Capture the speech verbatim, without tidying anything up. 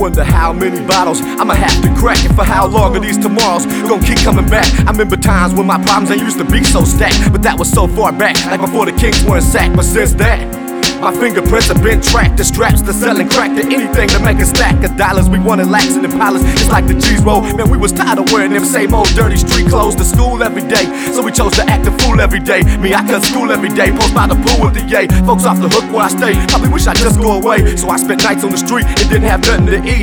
Wonder how many bottles I'ma have to crack, and for how long are these tomorrows gonna keep coming back. I remember times when my problems ain't used to be so stacked, but that was so far back, like before the Kings were in sack. But since that, my fingerprints have been tracked. The straps to selling crack to anything to make a stack of dollars. We wanted lax in the palace, just like the cheese roll. Man, we was tired of wearing them same old dirty street clothes to school every day, so we chose to act a fool every day. Me, I cut school every day, post by the pool with the yay. Folks off the hook where I stay, probably wish I just go away. So I spent nights on the street and didn't have nothing to eat.